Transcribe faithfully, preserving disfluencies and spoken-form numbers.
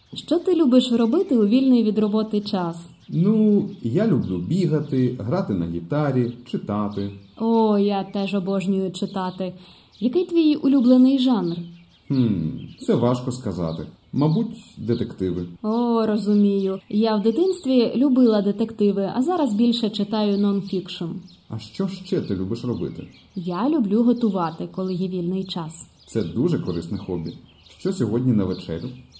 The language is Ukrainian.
Що ти любиш робити у вільний від роботи час? Ну, я люблю бігати, грати на гітарі, читати. О, я теж обожнюю читати. Який твій улюблений жанр? Хм, це важко сказати. Мабуть, детективи. О, розумію. Я в дитинстві любила детективи, а зараз більше читаю нон-фікшн. А що ще ти любиш робити? Я люблю готувати, коли є вільний час. Це дуже корисне хобі. Що сьогодні на вечерю?